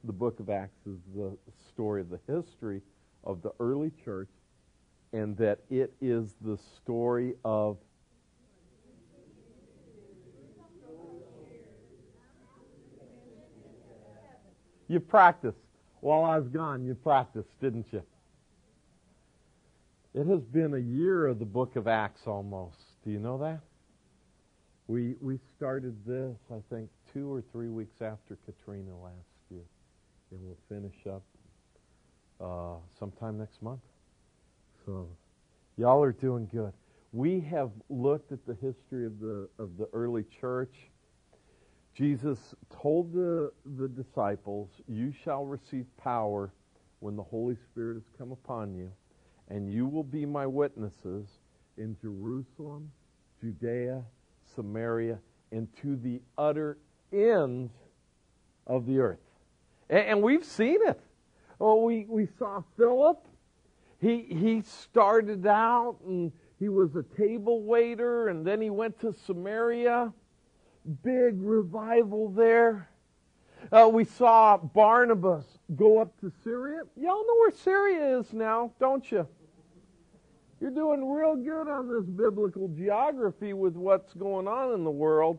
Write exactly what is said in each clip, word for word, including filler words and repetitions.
the book of Acts is the story of the history of the early church, and that it is the story of you practiced. While I was gone, you practiced, didn't you? It has been a year of the book of Acts almost. Do you know that? We we started this, I think, two or three weeks after Katrina last year. And we'll finish up uh, sometime next month. So, y'all are doing good. We have looked at the history of the of the early church. Jesus told the, the disciples, "You shall receive power when the Holy Spirit has come upon you, and you will be my witnesses in Jerusalem, Judea, Samaria, and to the utter ends of the earth." And, and we've seen it. Oh, we, we saw Philip. He he started out and he was a table waiter, and then he went to Samaria. Big revival there. Uh, we saw Barnabas go up to Syria. Y'all know where Syria is now, don't you? You're doing real good on this biblical geography with what's going on in the world.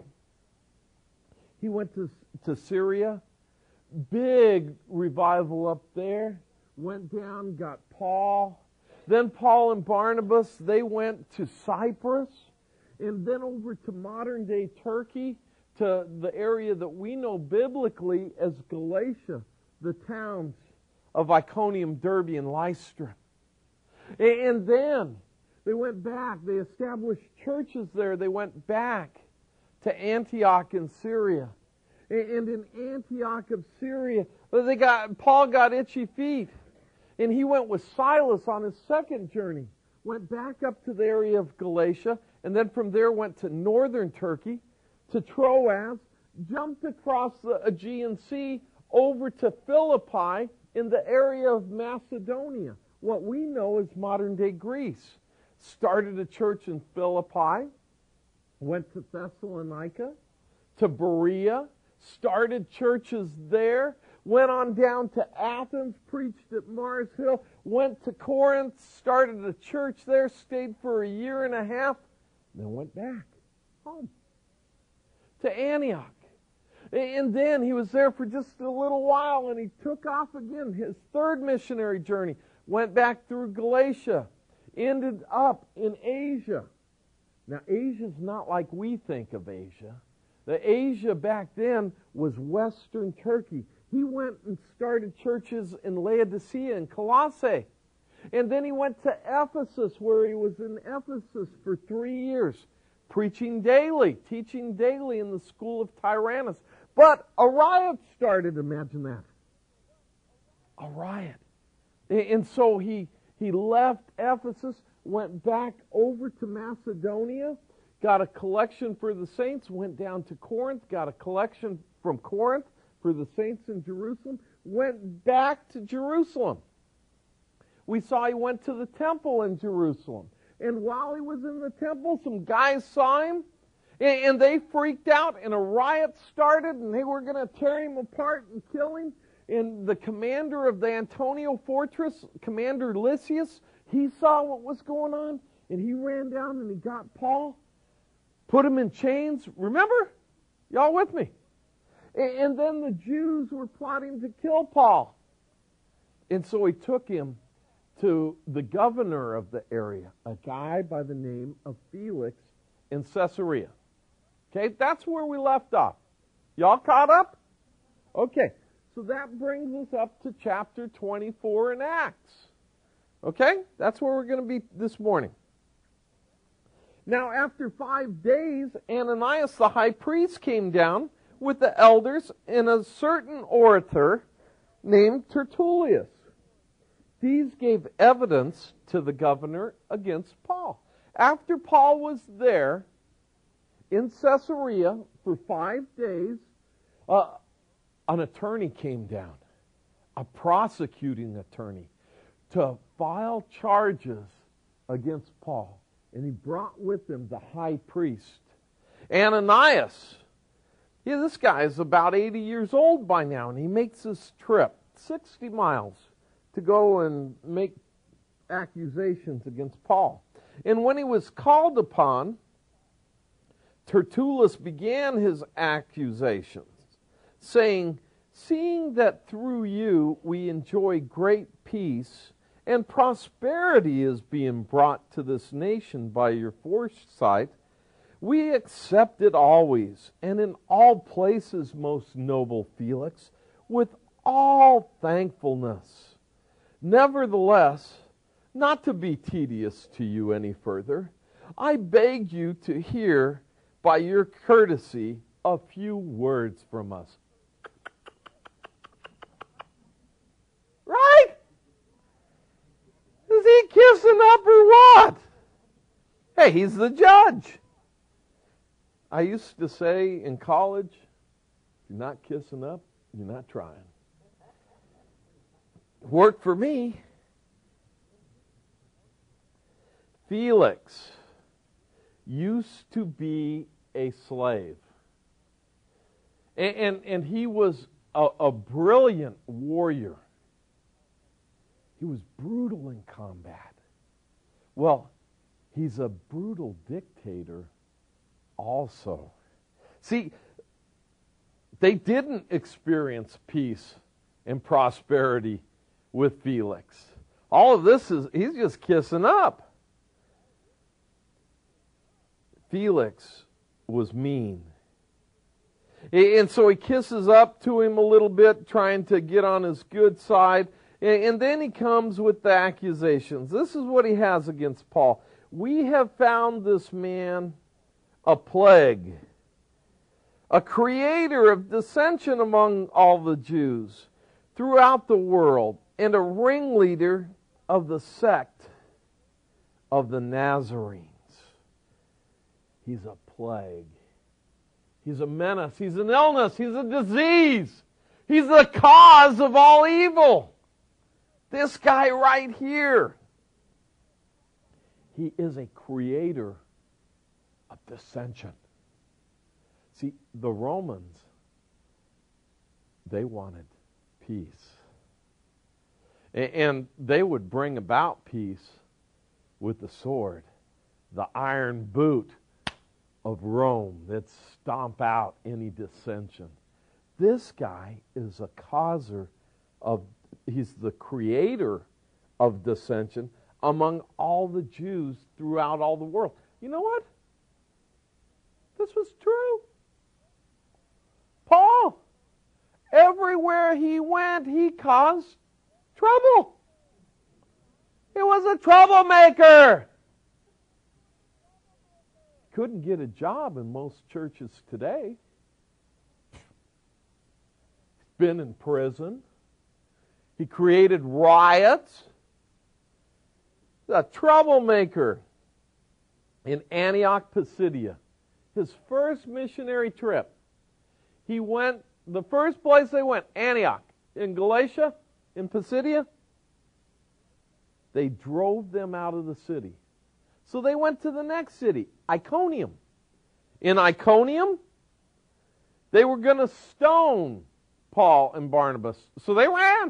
He went to, to Syria. Big revival up there. Went down, got Paul. Then Paul and Barnabas, they went to Cyprus. And then over to modern-day Turkey, to the area that we know biblically as Galatia, the towns of Iconium, Derbe, and Lystra. And then they went back. They established churches there. They went back to Antioch in Syria. And in Antioch of Syria, they got Paul got itchy feet. And he went with Silas on his second journey. Went back up to the area of Galatia. And then from there went to northern Turkey, to Troas, jumped across the Aegean Sea over to Philippi in the area of Macedonia, what we know as modern-day Greece. Started a church in Philippi, went to Thessalonica, to Berea, started churches there, went on down to Athens, preached at Mars Hill, went to Corinth, started a church there, stayed for a year and a half, then went back home to Antioch. And then he was there for just a little while, and he took off again. His third missionary journey went back through Galatia, ended up in Asia. Now, Asia's not like we think of Asia. The Asia back then was Western Turkey. He went and started churches in Laodicea and Colossae. And then he went to Ephesus, where he was in Ephesus for three years, preaching daily, teaching daily in the school of Tyrannus. But a riot started, imagine that. A riot. And so he, he left Ephesus, went back over to Macedonia, got a collection for the saints, went down to Corinth, got a collection from Corinth for the saints in Jerusalem, went back to Jerusalem. We saw he went to the temple in Jerusalem. And while he was in the temple, some guys saw him, and they freaked out, and a riot started, and they were going to tear him apart and kill him. And the commander of the Antonia fortress, Commander Lysias, he saw what was going on, and he ran down and he got Paul, put him in chains. Remember? Y'all with me? And then the Jews were plotting to kill Paul. And so he took him to the governor of the area, a guy by the name of Felix in Caesarea. Okay, that's where we left off. Y'all caught up? Okay, so that brings us up to chapter twenty-four in Acts. Okay, that's where we're going to be this morning. Now, after five days, Ananias the high priest came down with the elders and a certain orator named Tertullius. These gave evidence to the governor against Paul. After Paul was there in Caesarea for five days, uh, an attorney came down, a prosecuting attorney, to file charges against Paul. And he brought with him the high priest, Ananias. Yeah, this guy is about eighty years old by now, and he makes this trip, sixty miles, to go and make accusations against Paul. And when he was called upon, Tertullus began his accusations, saying, "Seeing that through you we enjoy great peace, and prosperity is being brought to this nation by your foresight, we accept it always, and in all places, most noble Felix, with all thankfulness. Nevertheless, not to be tedious to you any further, I beg you to hear by your courtesy a few words from us." Right? Is he kissing up or what? Hey, he's the judge. I used to say in college, if you're not kissing up, you're not trying. Worked for me. Felix used to be a slave. And, and, and he was a, a brilliant warrior. He was brutal in combat. Well, he's a brutal dictator also. See, they didn't experience peace and prosperity with Felix. All of this is, he's just kissing up. Felix was mean. And so he kisses up to him a little bit, trying to get on his good side. And then he comes with the accusations. This is what he has against Paul. "We have found this man a plague, a creator of dissension among all the Jews throughout the world, and a ringleader of the sect of the Nazarenes." He's a plague. He's a menace. He's an illness. He's a disease. He's the cause of all evil. This guy right here. He is a creator of dissension. See, the Romans, they wanted peace. And they would bring about peace with the sword, the iron boot of Rome that stomp out any dissension. This guy is a causer of, he's the creator of dissension among all the Jews throughout all the world. You know what? This was true. Paul, everywhere he went, he caused trouble. He was a troublemaker. Couldn't get a job in most churches today. Been in prison. He created riots. A troublemaker. In Antioch, Pisidia, his first missionary trip, he went, the first place they went, Antioch, in Galatia, in Pisidia, they drove them out of the city. So they went to the next city, Iconium. In Iconium, they were going to stone Paul and Barnabas. So they ran.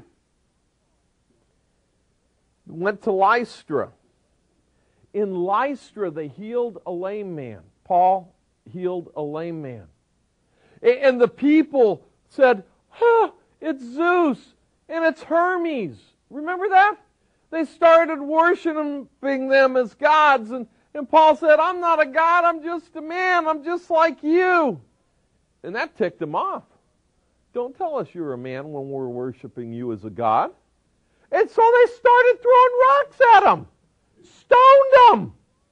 Went to Lystra. In Lystra, they healed a lame man. Paul healed a lame man. And the people said, huh, it's Zeus and it's Hermes. Remember that? They started worshiping them as gods. And, and Paul said, I'm not a god, I'm just a man. I'm just like you. And that ticked them off. Don't tell us you're a man when we're worshiping you as a god. And so they started throwing rocks at him. Stoned him.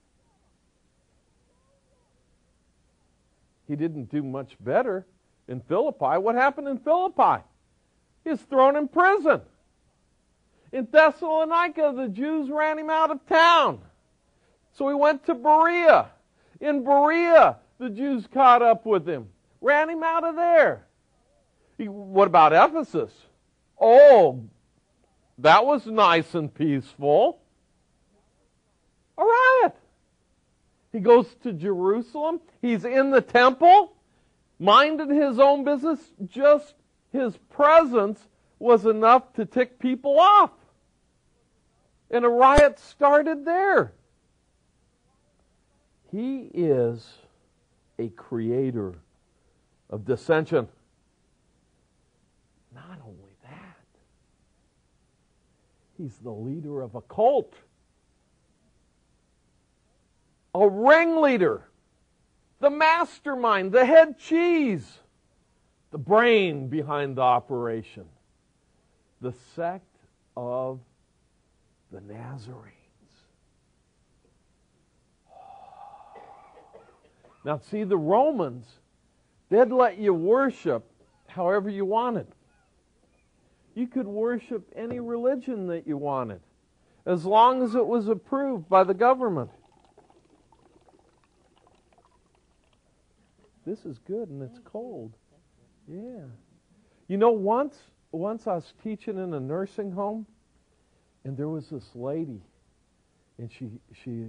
He didn't do much better in Philippi. What happened in Philippi? He was thrown in prison. In Thessalonica, the Jews ran him out of town. So he went to Berea. In Berea, the Jews caught up with him. Ran him out of there. He, what about Ephesus? Oh, that was nice and peaceful. A riot. He goes to Jerusalem. He's in the temple. minded his own business. Just his presence was enough to tick people off. And a riot started there. He is a creator of dissension. Not only that, he's the leader of a cult. A ringleader. The mastermind, the head cheese. The brain behind the operation. The sect of the Nazarenes. Now see, the Romans, they'd let you worship however you wanted. You could worship any religion that you wanted, as long as it was approved by the government. This is good and it's cold. Yeah. You know, once once I was teaching in a nursing home, and there was this lady, and she she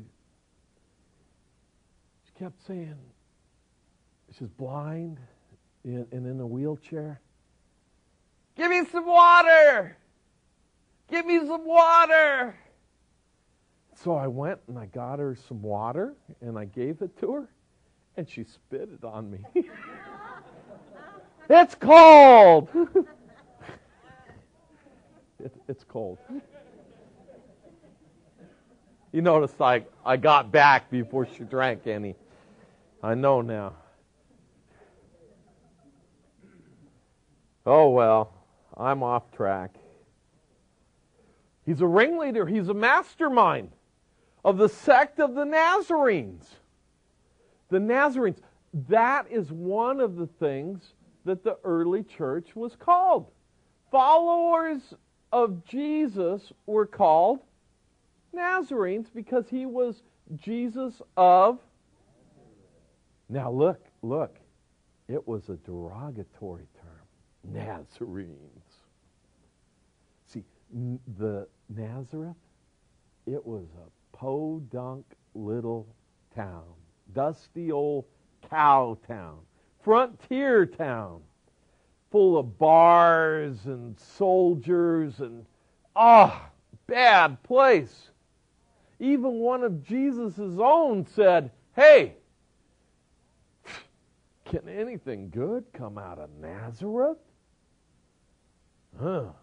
she kept saying, she's blind and, and in a wheelchair. Give me some water! Give me some water! So I went and I got her some water and I gave it to her, and she spit it on me. It's cold! it, it's cold. You notice I, I got back before she drank any. I know now. Oh well, I'm off track. He's a ringleader. He's a mastermind of the sect of the Nazarenes. The Nazarenes. That is one of the things that the early church was called. Followers of Jesus were called Nazarenes because he was Jesus of... Now look, look. It was a derogatory term. Nazarenes. See, n- the Nazareth, it was a podunk little town. Dusty old cow town. Frontier town. Full of bars and soldiers and, ah, oh, bad place. Even one of Jesus' own said, hey, can anything good come out of Nazareth? Huh.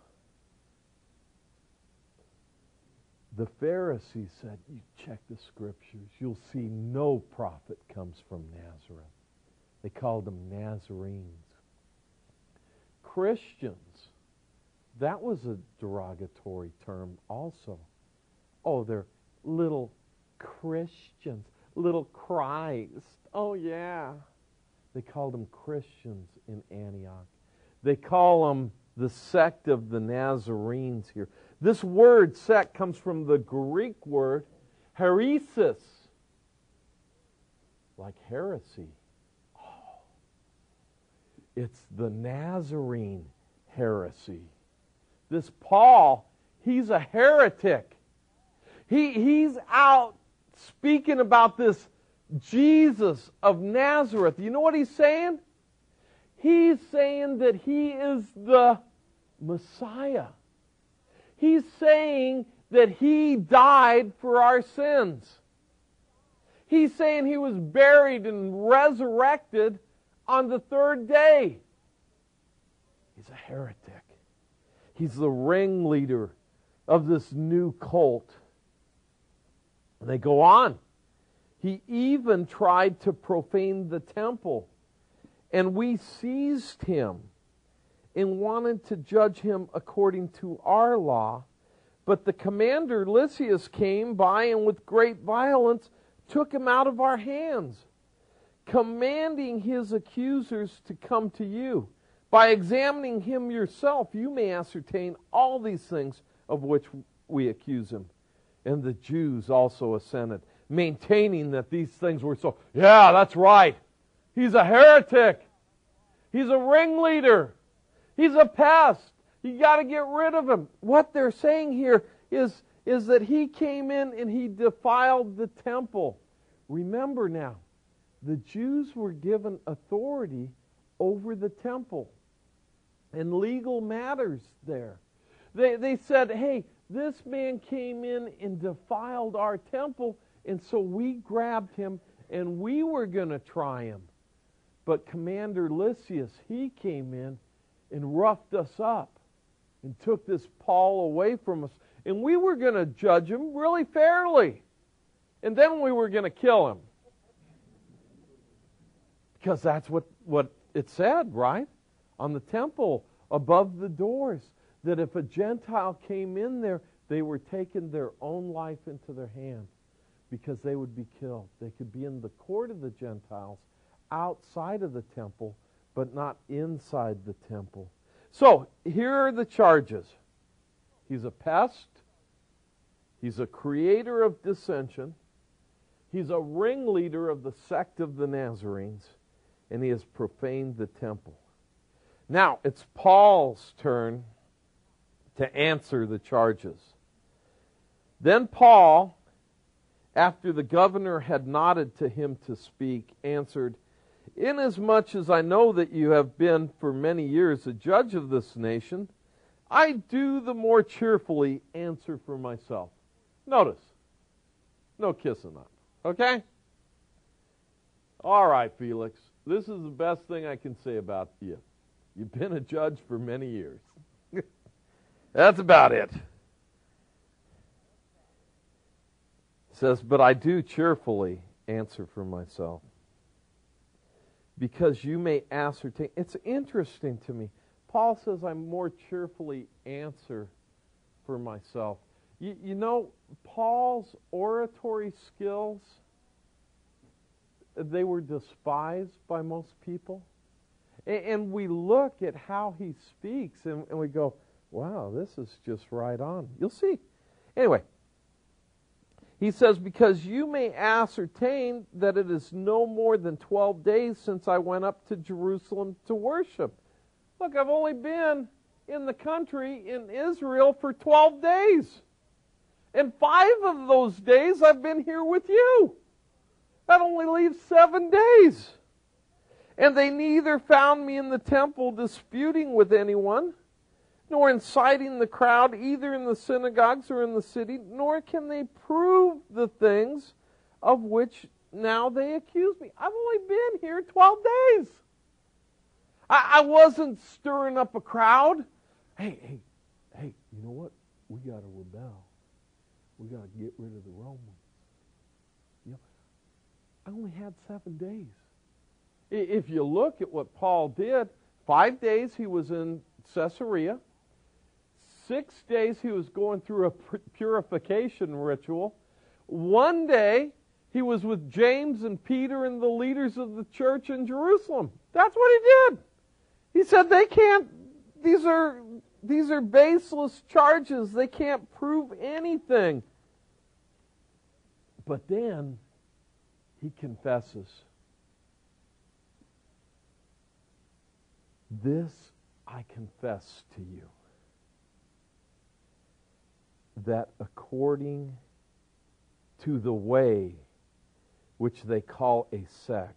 The Pharisees said, you check the scriptures, you'll see no prophet comes from Nazareth. They called them Nazarenes. Christians, that was a derogatory term also. Oh, they're little Christians, little Christ. Oh, yeah. They called them Christians in Antioch. They call them the sect of the Nazarenes here. This word sect comes from the Greek word heresis, like heresy. Oh, it's the Nazarene heresy. This Paul, he's a heretic. He, he's out speaking about this Jesus of Nazareth. You know what he's saying? He's saying that he is the Messiah. He's saying that he died for our sins. He's saying he was buried and resurrected on the third day. He's a heretic. He's the ringleader of this new cult. And they go on. He even tried to profane the temple. And we seized him and wanted to judge him according to our law. But the commander Lysias came by and with great violence took him out of our hands, commanding his accusers to come to you. By examining him yourself, you may ascertain all these things of which we accuse him. And the Jews also assented, maintaining that these things were so. Yeah, that's right. He's a heretic. He's a ringleader. He's a pest. You got to get rid of him. What they're saying here is, is that he came in and he defiled the temple. Remember now, the Jews were given authority over the temple and legal matters there. They, they said, hey, this man came in and defiled our temple, and so we grabbed him and we were going to try him. But Commander Lysias, he came in and roughed us up and took this Paul away from us. And we were going to judge him really fairly. And then we were going to kill him. Because that's what, what it said, right? On the temple, above the doors, that if a Gentile came in there, they were taking their own life into their hands because they would be killed. They could be in the court of the Gentiles, outside of the temple, but not inside the temple. So, here are the charges. He's a pest. He's a creator of dissension. He's a ringleader of the sect of the Nazarenes. And he has profaned the temple. Now, it's Paul's turn to answer the charges. Then Paul, after the governor had nodded to him to speak, answered, "Inasmuch as I know that you have been for many years a judge of this nation, I do the more cheerfully answer for myself." Notice, no kissing up, okay? All right, Felix, this is the best thing I can say about you. You've been a judge for many years. That's about it. It says, "But I do cheerfully answer for myself, because you may ascertain." It's interesting to me. Paul says, "I more cheerfully answer for myself." You, you know, Paul's oratory skills, they were despised by most people. And, and we look at how he speaks and, and we go, wow, this is just right on. You'll see. Anyway, he says, "Because you may ascertain that it is no more than twelve days since I went up to Jerusalem to worship." Look, I've only been in the country in Israel for twelve days. And five of those days I've been here with you. That only leaves seven days. "And they neither found me in the temple disputing with anyone, nor inciting the crowd either in the synagogues or in the city, nor can they prove the things of which now they accuse me." I've only been here twelve days. I, I wasn't stirring up a crowd. Hey, hey, hey, you know what? We got to rebel. We got to get rid of the Romans. You know, I only had seven days. If you look at what Paul did, five days he was in Caesarea. Six days he was going through a purification ritual. One day he was with James and Peter and the leaders of the church in Jerusalem. That's what he did. He said they can't, these are, these are baseless charges. They can't prove anything. But then he confesses, "This I confess to you, that according to the way which they call a sect,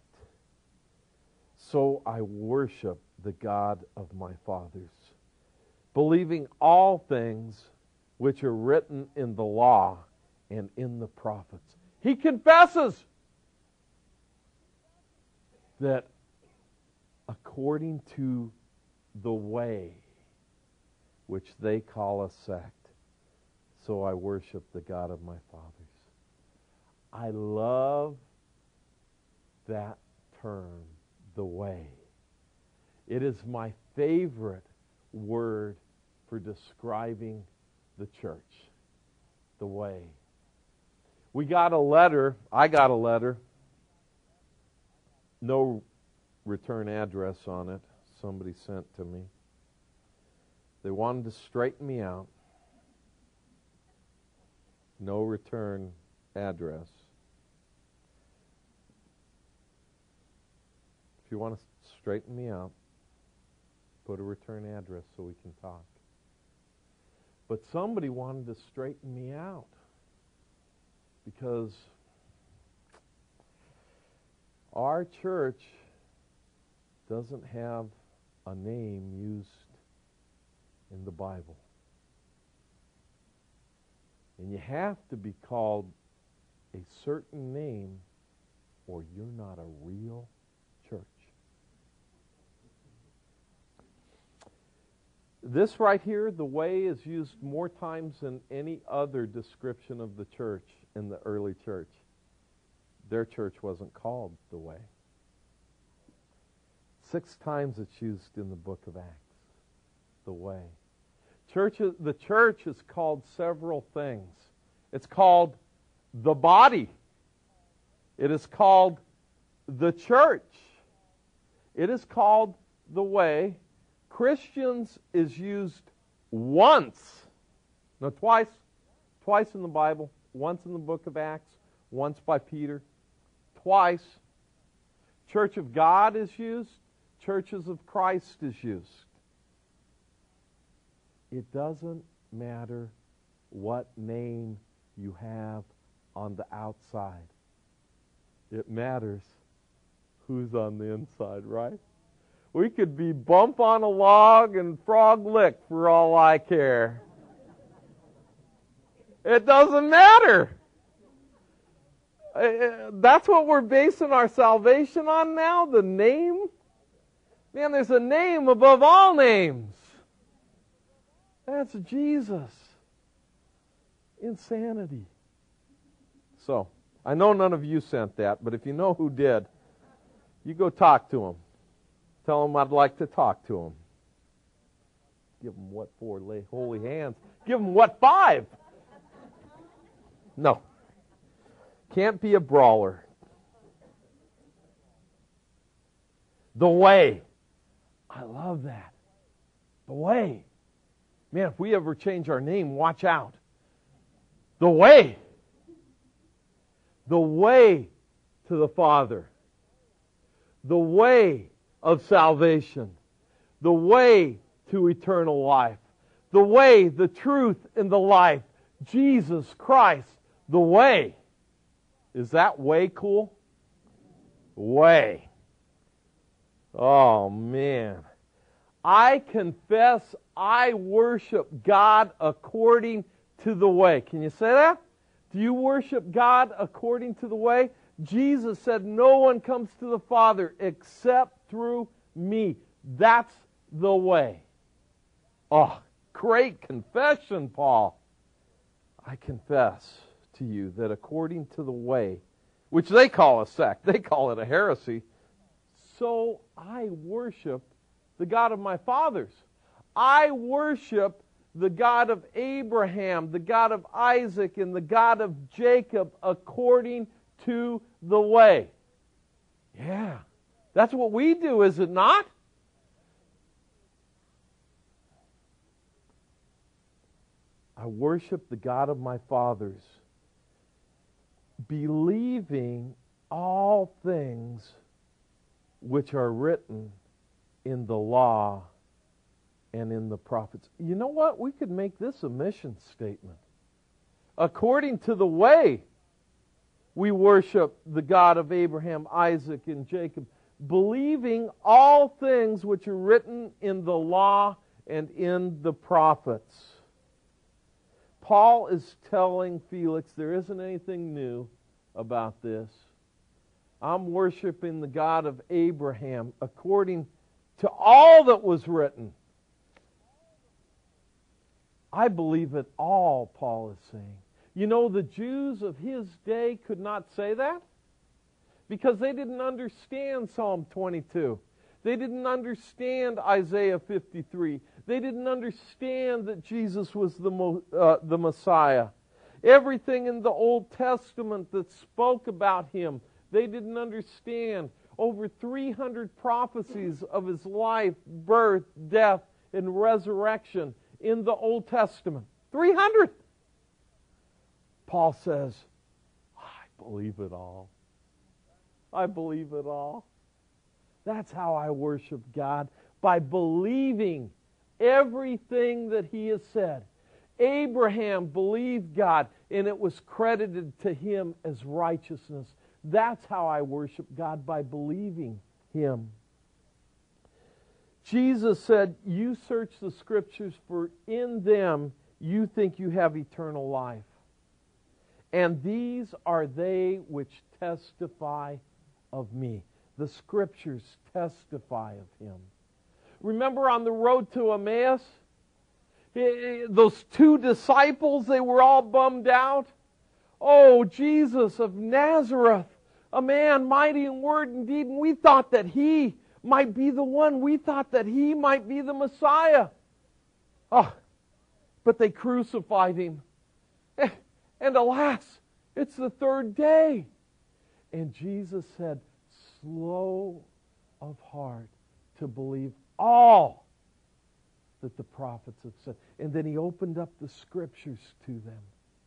so I worship the God of my fathers, believing all things which are written in the law and in the prophets." He confesses that according to the way which they call a sect, so I worship the God of my fathers. I love that term, the way. It is my favorite word for describing the church, the way. We got a letter, I got a letter, no return address on it, somebody sent to me. They wanted to straighten me out. No return address. If you want to straighten me out, put a return address so we can talk. But somebody wanted to straighten me out because our church doesn't have a name used in the Bible. And you have to be called a certain name or you're not a real church. This right here, the way, is used more times than any other description of the church in the early church. Their church wasn't called the way. Six times it's used in the book of Acts, the way. Church, the church is called several things. It's called the body. It is called the church. It is called the way. Christians is used once. No, twice. Twice in the Bible. Once in the book of Acts. Once by Peter. Twice. Church of God is used. Churches of Christ is used. It doesn't matter what name you have on the outside. It matters who's on the inside, right? We could be bump on a log and frog lick for all I care. It doesn't matter. That's what we're basing our salvation on now, the name. Man, there's a name above all names. That's Jesus. Insanity. So, I know none of you sent that, but if you know who did, you go talk to him. Tell him I'd like to talk to him. Give him what four lay holy hands? Give him what five? No. Can't be a brawler. The way. I love that. The way. Man, if we ever change our name, watch out. The way. The way to the Father. The way of salvation. The way to eternal life. The way, the truth, and the life. Jesus Christ, the way. Is that way cool? Way. Oh, man. I confess I worship God according to the way. Can you say that? Do you worship God according to the way? Jesus said, no one comes to the Father except through me. That's the way. Oh, great confession, Paul. I confess to you that according to the way, which they call a sect, they call it a heresy, so I worship the God of my fathers. I worship the God of Abraham, the God of Isaac, and the God of Jacob according to the way. Yeah, that's what we do, is it not? I worship the God of my fathers, believing all things which are written in the law and in the prophets. You know what? We could make this a mission statement. According to the way, we worship the God of Abraham, Isaac, and Jacob, believing all things which are written in the law and in the prophets. Paul is telling Felix there isn't anything new about this. I'm worshiping the God of Abraham according to all that was written. I believe it all, Paul is saying. You know, the Jews of his day could not say that because they didn't understand Psalm twenty-two. They didn't understand Isaiah fifty-three. They didn't understand that Jesus was the, uh, the Messiah. Everything in the Old Testament that spoke about him, they didn't understand. Over three hundred prophecies of his life, birth, death, and resurrection in the Old Testament. three hundred! Paul says, I believe it all. I believe it all. That's how I worship God, by believing everything that he has said. Abraham believed God, and it was credited to him as righteousness. That's how I worship God, by believing him. Jesus said, you search the Scriptures, for in them you think you have eternal life. And these are they which testify of me. The Scriptures testify of Him. Remember on the road to Emmaus? Those two disciples, they were all bummed out. Oh, Jesus of Nazareth, a man mighty in word and deed, and we thought that He might be the one. We thought that He might be the Messiah. Oh, but they crucified Him. And alas, it's the third day. And Jesus said, slow of heart to believe all that the prophets have said. And then He opened up the Scriptures to them.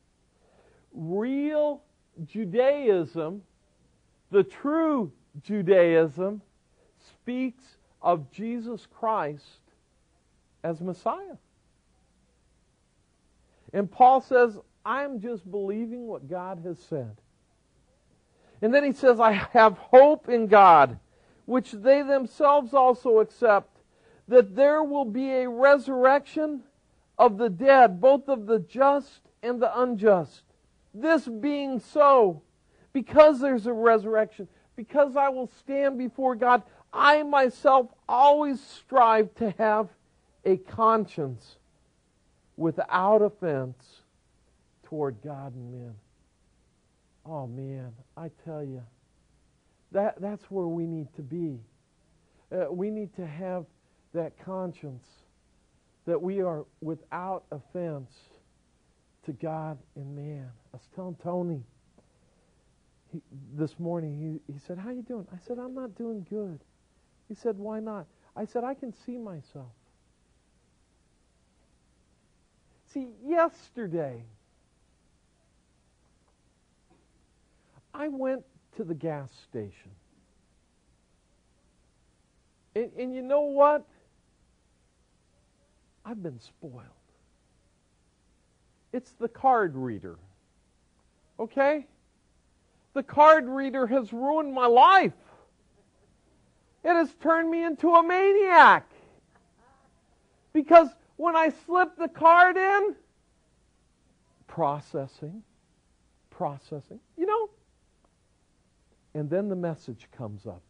Real Judaism, the true Judaism, speaks of Jesus Christ as Messiah. And Paul says, I'm just believing what God has said. And then he says, I have hope in God, which they themselves also accept, that there will be a resurrection of the dead, both of the just and the unjust. This being so, because there's a resurrection, because I will stand before God, I myself always strive to have a conscience without offense toward God and men. Oh man, I tell you, that, that's where we need to be. Uh, we need to have that conscience that we are without offense to God and man. I was telling Tony he, this morning, he, he said, how you doing? I said, I'm not doing good. He said, why not? I said, I can see myself. See, yesterday, I went to the gas station. And, and you know what? I've been spoiled. It's the card reader. Okay? The card reader has ruined my life. It has turned me into a maniac. Because when I slip the card in, processing, processing, you know, and then the message comes up.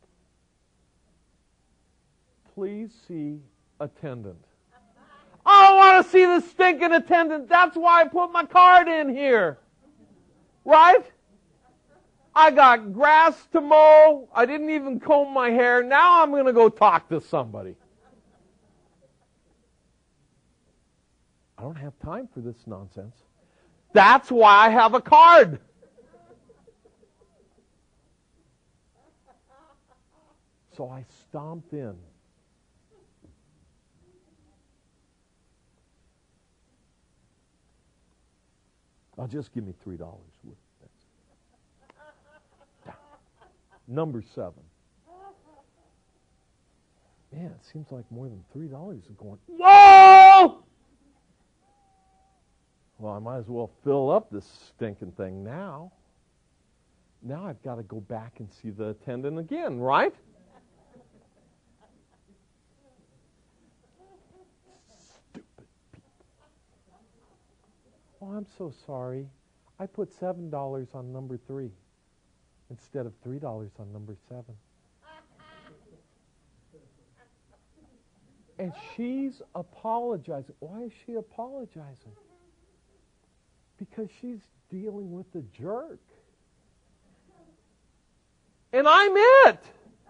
Please see attendant. I don't want to see the stinking attendant. That's why I put my card in here. Right? I got grass to mow. I didn't even comb my hair. Now I'm going to go talk to somebody. I don't have time for this nonsense. That's why I have a card. So I stomped in. I'll just give me three dollars. Number seven. Man, it seems like more than three dollars is going. Whoa! Well, I might as well fill up this stinking thing now. Now I've got to go back and see the attendant again, right? Stupid people. Oh, I'm so sorry. I put seven dollars on number three instead of three dollars on number seven. And she's apologizing. Why is she apologizing? Because she's dealing with a jerk. And I'm it.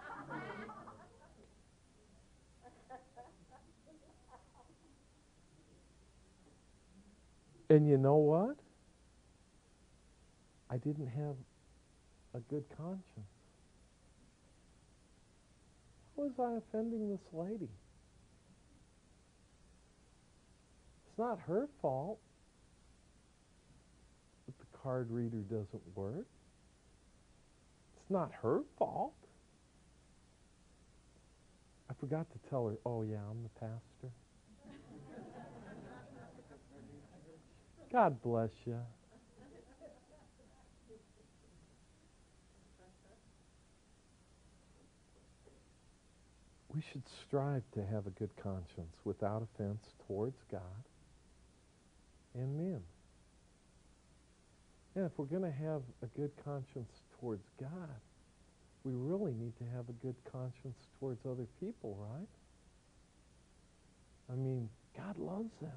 And you know what? I didn't have a good conscience. How was I offending this lady? It's not her fault that the card reader doesn't work. It's not her fault. I forgot to tell her, oh yeah, I'm the pastor. God bless you. we should strive to have a good conscience without offense towards God and men. And if we're going to have a good conscience towards God, we really need to have a good conscience towards other people, right? I mean, God loves them.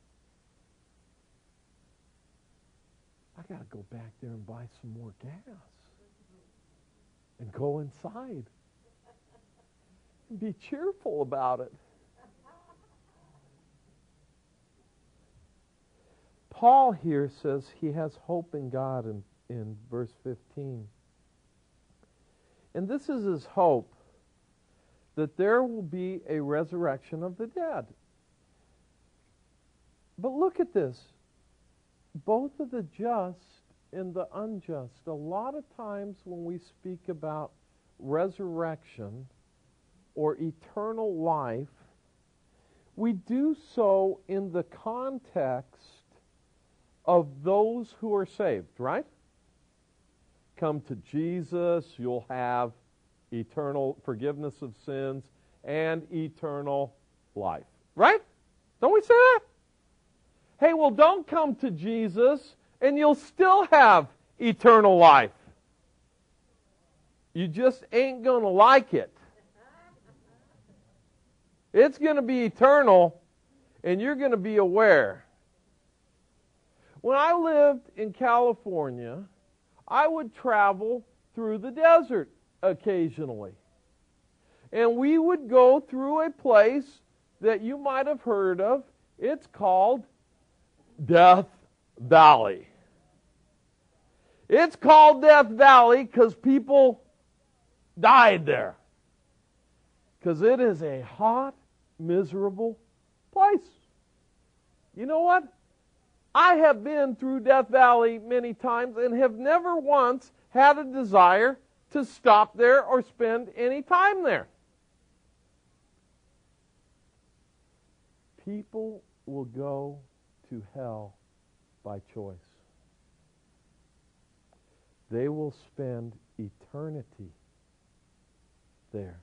I got to go back there and buy some more gas and go inside and be cheerful about it. Paul here says he has hope in God in, in verse fifteen. And this is his hope, that there will be a resurrection of the dead. But look at this. Both of the just and the unjust. A lot of times when we speak about resurrection or eternal life, we do so in the context of those who are saved, right? Come to Jesus, you'll have eternal forgiveness of sins and eternal life. Right? Don't we say that? Hey, well, don't come to Jesus and you'll still have eternal life. You just ain't going to like it. It's going to be eternal and you're going to be aware. When I lived in California, I would travel through the desert occasionally. And we would go through a place that you might have heard of. It's called Death Valley. It's called Death Valley because people died there. Because it is a hot, miserable place. You know what? I have been through Death Valley many times and have never once had a desire to stop there or spend any time there. People will go to hell by choice. They will spend eternity there.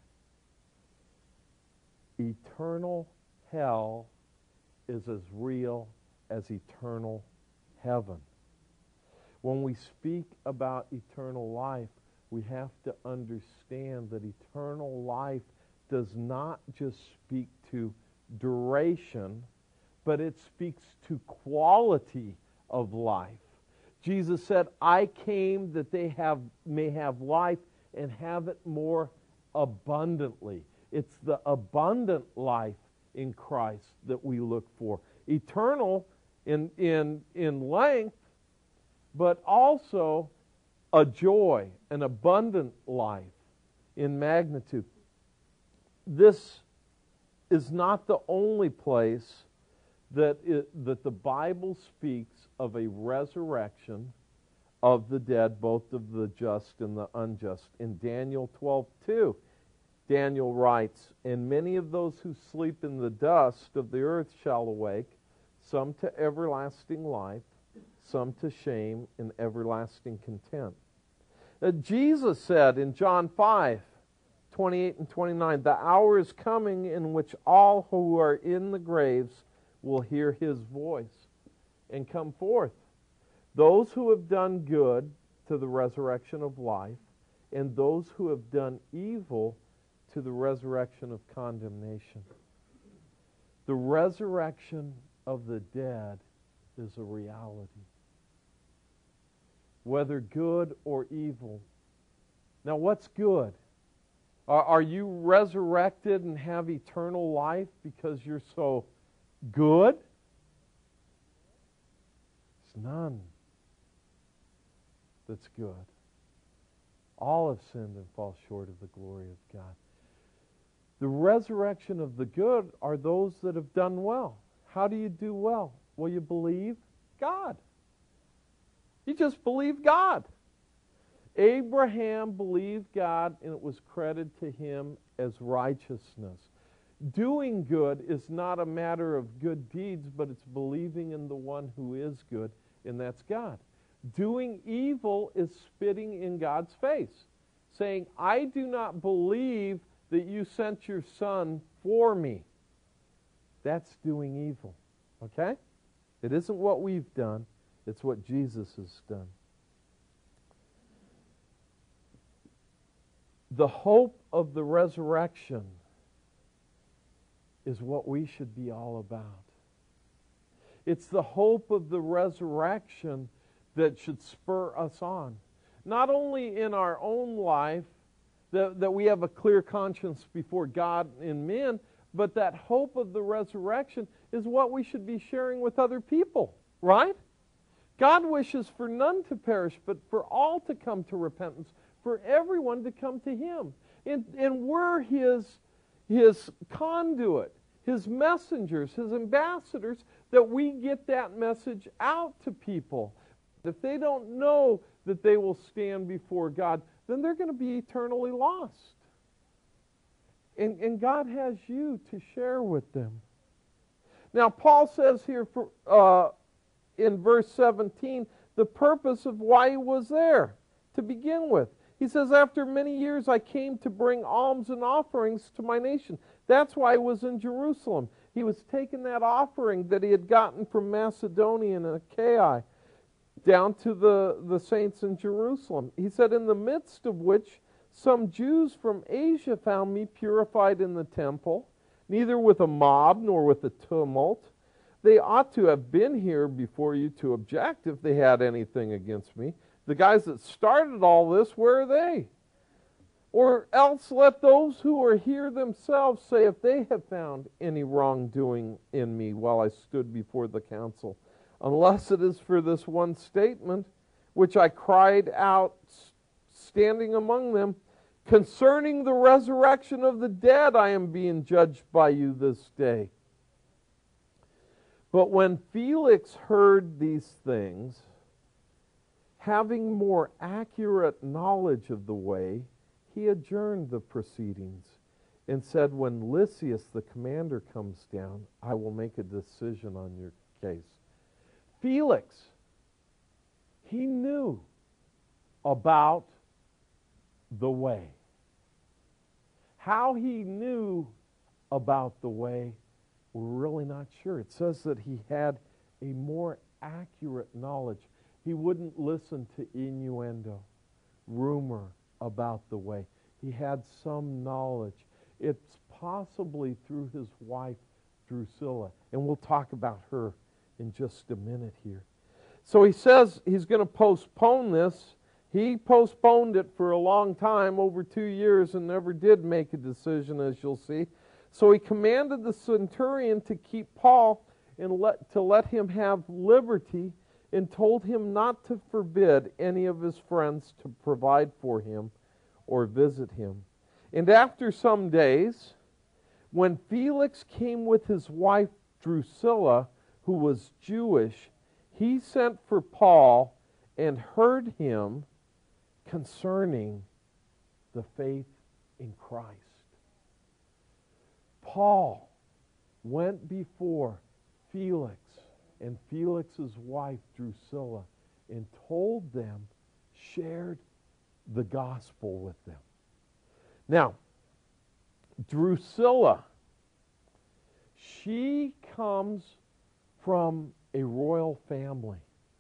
Eternal hell is as real as eternal heaven. When we speak about eternal life, we have to understand that eternal life does not just speak to duration, but it speaks to quality of life. Jesus said, I came that they have may have life and have it more abundantly. It's the abundant life in Christ that we look for. Eternal in, in, in length, but also a joy, an abundant life in magnitude. This is not the only place that it, that the Bible speaks of a resurrection of the dead, both of the just and the unjust. In Daniel twelve two, Daniel writes, and many of those who sleep in the dust of the earth shall awake, some to everlasting life, some to shame and everlasting contempt. Uh, Jesus said in John five twenty-eight and twenty-nine, the hour is coming in which all who are in the graves will hear his voice and come forth. Those who have done good to the resurrection of life, and those who have done evil to the resurrection of condemnation. The resurrection of the dead is a reality. Whether good or evil. Now, what's good? Are, are you resurrected and have eternal life because you're so good? It's none that's good. All have sinned and fall short of the glory of God. The resurrection of the good are those that have done well. How do you do well? Well, you believe God. You just believe God. Abraham believed God, and it was credited to him as righteousness. Doing good is not a matter of good deeds, but it's believing in the one who is good, and that's God. Doing evil is spitting in God's face, saying, I do not believe that you sent your Son for me. That's doing evil. Okay? It isn't what we've done. It's what Jesus has done. The hope of the resurrection is what we should be all about. It's the hope of the resurrection that should spur us on. Not only in our own life, that, that we have a clear conscience before God and men, but that hope of the resurrection is what we should be sharing with other people, right? God wishes for none to perish, but for all to come to repentance, for everyone to come to Him. And, and we're His, His conduit, His messengers, His ambassadors, that we get that message out to people. If they don't know that they will stand before God, then they're going to be eternally lost. And, and God has you to share with them. Now, Paul says here for, uh, in verse seventeen, the purpose of why he was there to begin with. He says, after many years I came to bring alms and offerings to my nation. That's why he was in Jerusalem. He was taking that offering that he had gotten from Macedonia and Achaia down to the, the saints in Jerusalem. He said, in the midst of which some Jews from Asia found me purified in the temple, neither with a mob nor with a tumult. They ought to have been here before you to object if they had anything against me. The guys that started all this, where are they? Or else let those who are here themselves say if they have found any wrongdoing in me while I stood before the council, unless it is for this one statement, which I cried out standing among them, concerning the resurrection of the dead I am being judged by you this day. But when Felix heard these things, having more accurate knowledge of the way, he adjourned the proceedings and said, when Lysias the commander comes down, I will make a decision on your case. Felix, he knew about the way. How he knew about the way, we're really not sure. It says that he had a more accurate knowledge. He wouldn't listen to innuendo, rumor about the way. He had some knowledge. It's possibly through his wife, Drusilla. And we'll talk about her in just a minute here. So he says he's going to postpone this. He postponed it for a long time, over two years, and never did make a decision, as you'll see. So he commanded the centurion to keep Paul and let, to let him have liberty, and told him not to forbid any of his friends to provide for him or visit him. And after some days, when Felix came with his wife Drusilla, who was Jewish, he sent for Paul and heard him concerning the faith in Christ. Paul went before Felix and Felix's wife Drusilla and told them, shared the gospel with them. Now, Drusilla, she comes from a royal family.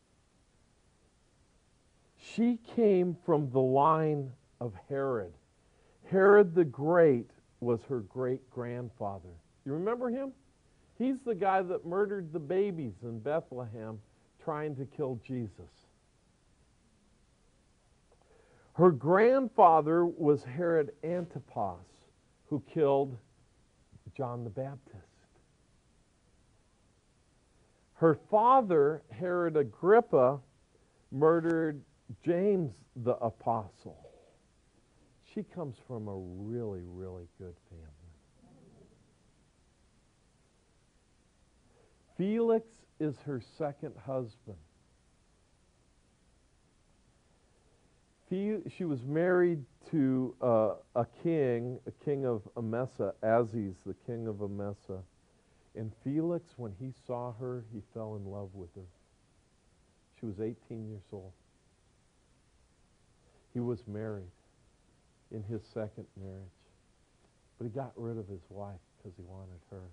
She came from the line of Herod. Herod the Great was her great-grandfather. You remember him? He's the guy that murdered the babies in Bethlehem trying to kill Jesus. Her grandfather was Herod Antipas, who killed John the Baptist. Her father, Herod Agrippa, murdered James the Apostle. She comes from a really, really good family. Felix is her second husband. She was married to uh, a king, a king of Emesa, Aziz, the king of Emesa. And Felix, when he saw her, he fell in love with her. She was eighteen years old. He was married in his second marriage. But he got rid of his wife because he wanted her.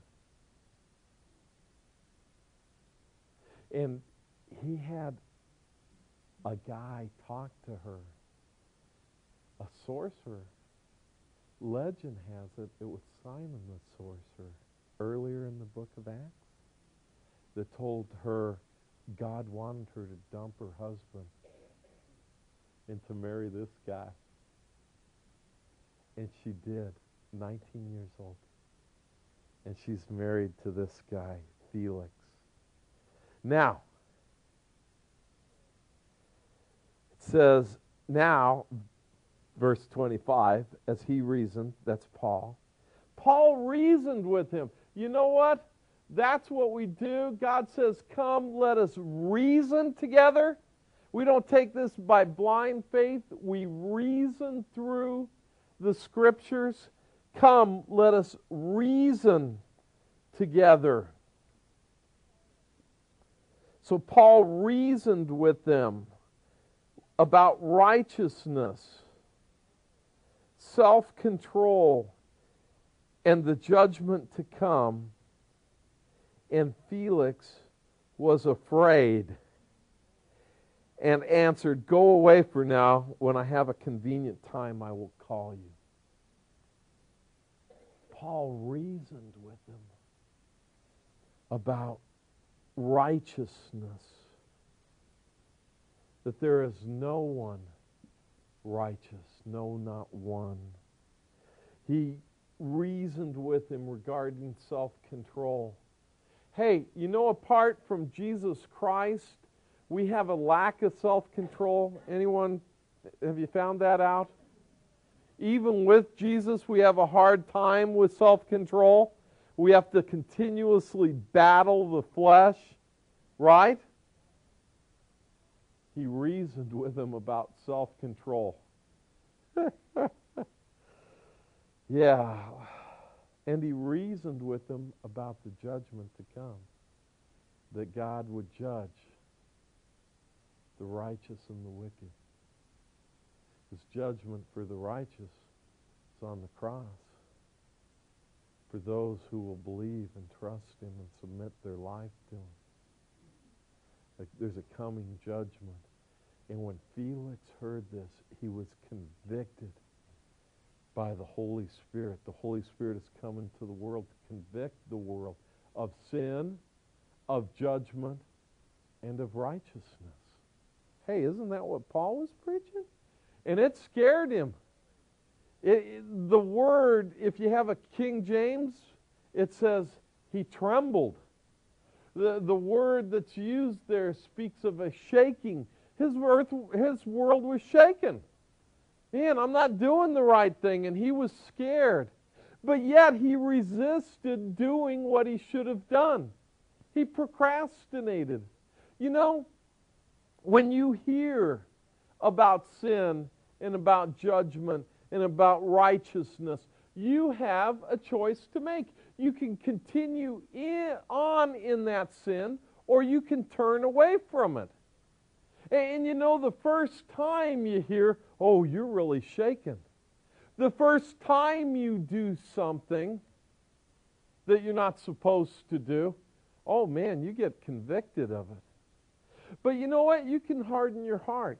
And he had a guy talk to her, a sorcerer. Legend has it, it was Simon the sorcerer, earlier in the book of Acts, that told her God wanted her to dump her husband and to marry this guy. And she did, nineteen years old. And she's married to this guy, Felix. Now, it says, now, verse twenty-five, as he reasoned, that's Paul. Paul reasoned with him. You know what? That's what we do. God says, come, let us reason together. We don't take this by blind faith. We reason through the Scriptures. Come, let us reason together. So Paul reasoned with them about righteousness, self-control, and the judgment to come. And Felix was afraid and answered, go away for now. When I have a convenient time, I will call you. Paul reasoned with them about righteousness, that there is no one righteous, no, not one. He reasoned with him regarding self-control. Hey, you know, apart from Jesus Christ, we have a lack of self-control. Anyone, have you found that out? Even with Jesus, we have a hard time with self-control. We have to continuously battle the flesh, right? He reasoned with him about self-control. Yeah. And he reasoned with them about the judgment to come, that God would judge the righteous and the wicked. His judgment for the righteous is on the cross. For those who will believe and trust him and submit their life to him. Like there's a coming judgment. And when Felix heard this, he was convicted by the Holy Spirit. The Holy Spirit has come into the world to convict the world of sin, of judgment, and of righteousness. Hey, isn't that what Paul was preaching? And it scared him. It, it, the word, if you have a King James, it says he trembled. The, the word that's used there speaks of a shaking. His, earth, his world was shaken. Man, I'm not doing the right thing, and he was scared. But yet he resisted doing what he should have done. He procrastinated. You know, when you hear about sin and about judgment and about righteousness, you have a choice to make. You can continue in, on in that sin, or you can turn away from it. And, and you know, the first time you hear, oh, you're really shaken. The first time you do something that you're not supposed to do, oh man, you get convicted of it. But you know what? You can harden your heart.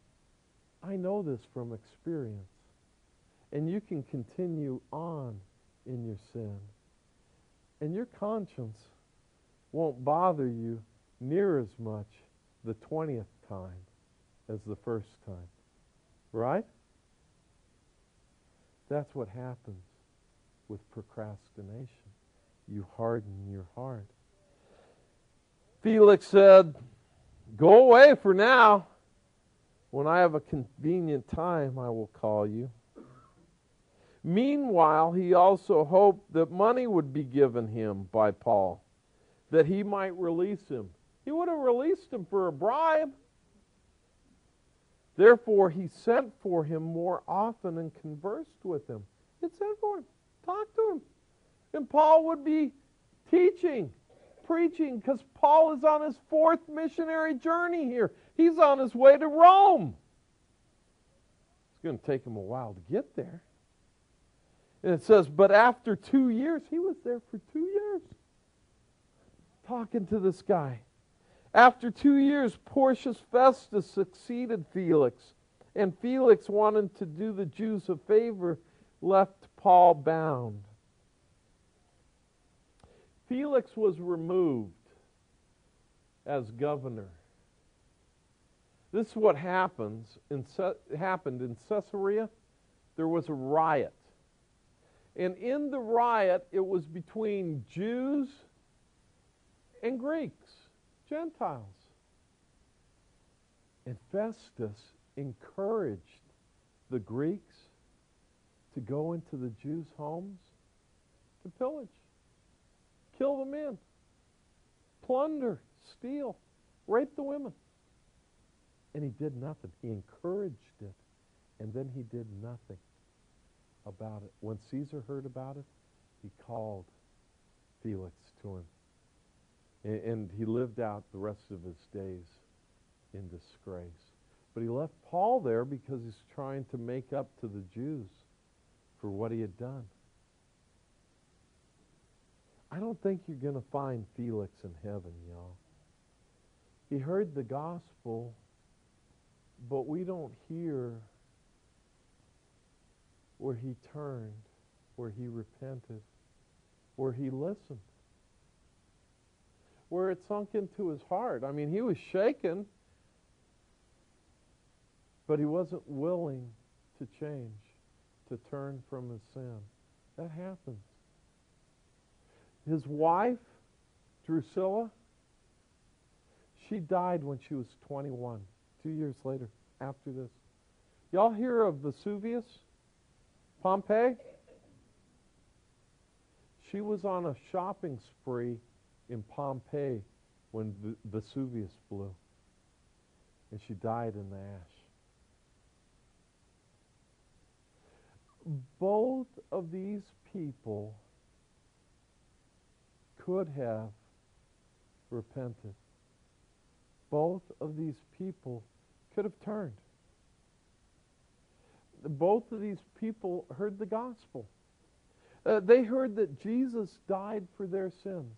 I know this from experience. And you can continue on in your sin. And your conscience won't bother you near as much the twentieth time as the first time. Right? That's what happens with procrastination. You harden your heart. Felix said, go away for now. When I have a convenient time, I will call you. Meanwhile, he also hoped that money would be given him by Paul, that he might release him. He would have released him for a bribe. Therefore, he sent for him more often and conversed with him. He sent for him, talked to him. And Paul would be teaching, preaching, because Paul is on his fourth missionary journey here. He's on his way to Rome. It's going to take him a while to get there. And it says, but after two years, he was there for two years talking to this guy. After two years, Porcius Festus succeeded Felix, and Felix, wanting to do the Jews a favor, left Paul bound. Felix was removed as governor. This is what happens in, happened in Caesarea. There was a riot. And in the riot, it was between Jews and Greeks, Gentiles. And Festus encouraged the Greeks to go into the Jews' homes to pillage, kill the men, plunder, steal, rape the women. And he did nothing. He encouraged it, and then he did nothing about it. When Caesar heard about it, he called Felix to him. And he lived out the rest of his days in disgrace. But he left Paul there because he's trying to make up to the Jews for what he had done. I don't think you're going to find Felix in heaven, y'all. He heard the gospel, but we don't hear where he turned, where he repented, where he listened, where it sunk into his heart. I mean, he was shaken, but he wasn't willing to change, to turn from his sin. That happens. His wife, Drusilla, she died when she was twenty-one, two years later, after this. Y'all hear of Vesuvius? Pompeii? She was on a shopping spree in Pompeii when v- Vesuvius blew. And she died in the ash. Both of these people could have repented. Both of these people could have turned. Both of these people heard the gospel. Uh, they heard that Jesus died for their sins.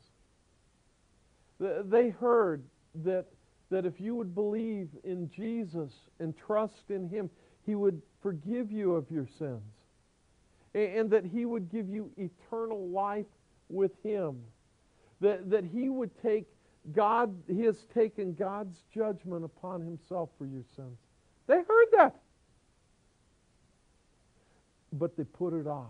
They heard that, that if you would believe in Jesus and trust in Him, He would forgive you of your sins. And, and that He would give you eternal life with Him. That, that He would take God, He has taken God's judgment upon Himself for your sins. They heard that. But they put it off.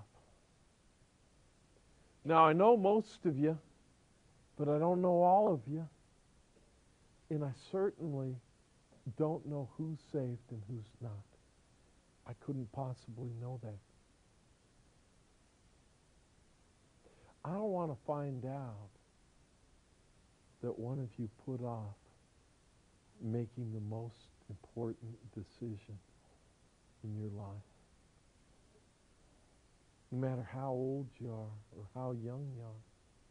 Now, I know most of you, but I don't know all of you. And I certainly don't know who's saved and who's not. I couldn't possibly know that. I don't want to find out that one of you put off making the most important decision in your life. No matter how old you are or how young you are,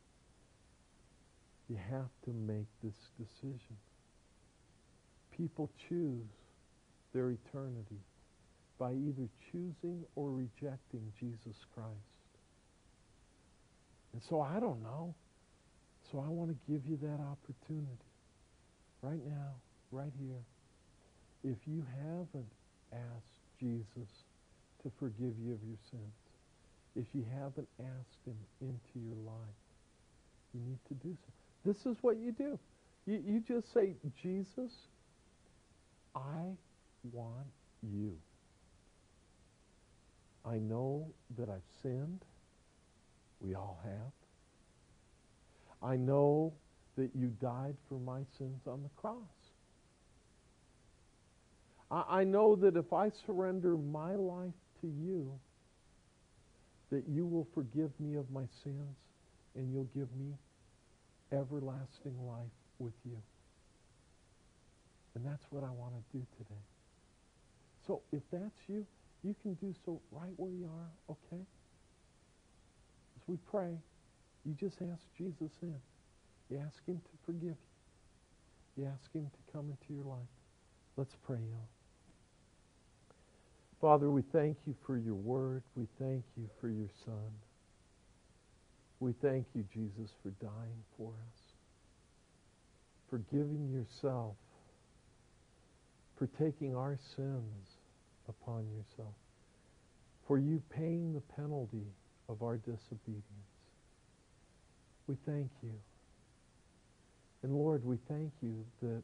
you have to make this decision. People choose their eternity by either choosing or rejecting Jesus Christ. And so I don't know. So I want to give you that opportunity right now, right here. If you haven't asked Jesus to forgive you of your sins, if you haven't asked Him into your life, you need to do so. This is what you do. You, you just say, Jesus, I want you. I know that I've sinned. We all have. I know that you died for my sins on the cross. I, I know that if I surrender my life to you, that you will forgive me of my sins and you'll give me everlasting life with you. And that's what I want to do today. So if that's you, you can do so right where you are, okay? As we pray, you just ask Jesus in. You ask Him to forgive you. You ask Him to come into your life. Let's pray, y'all. Father, we thank you for your word. We thank you for your Son. We thank you, Jesus, for dying for us, for giving yourself, for taking our sins upon yourself, for you paying the penalty of our disobedience. We thank you. And Lord, we thank you that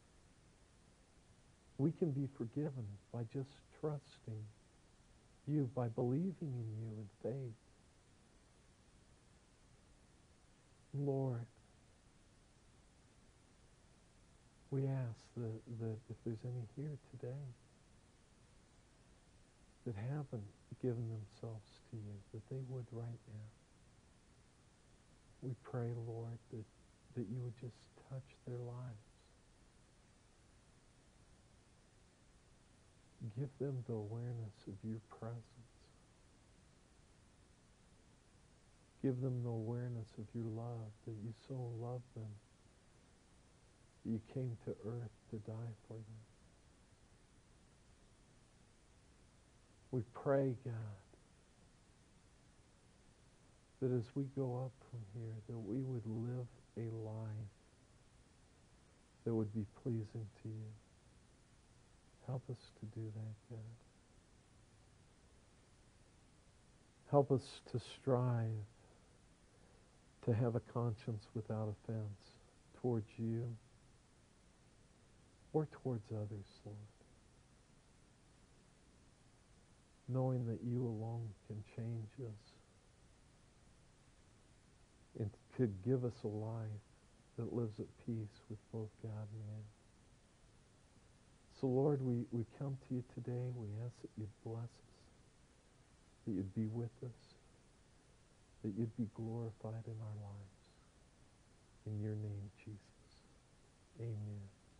we can be forgiven by just trusting you, by believing in you in faith. Lord, we ask that, that if there's any here today that haven't given themselves to you, that they would right now. We pray, Lord, that, that you would just touch their lives. Give them the awareness of your presence. Give them the awareness of your love, that you so loved them, that you came to earth to die for them. We pray, God, that as we go up from here, that we would live a life that would be pleasing to you. Help us to do that, God. Help us to strive to have a conscience without offense towards you or towards others, Lord. Knowing that you alone can change us and could give us a life that lives at peace with both God and man. So Lord, we, we come to you today. We ask that you'd bless us, that you'd be with us, that you'd be glorified in our lives. In your name, Jesus. Amen.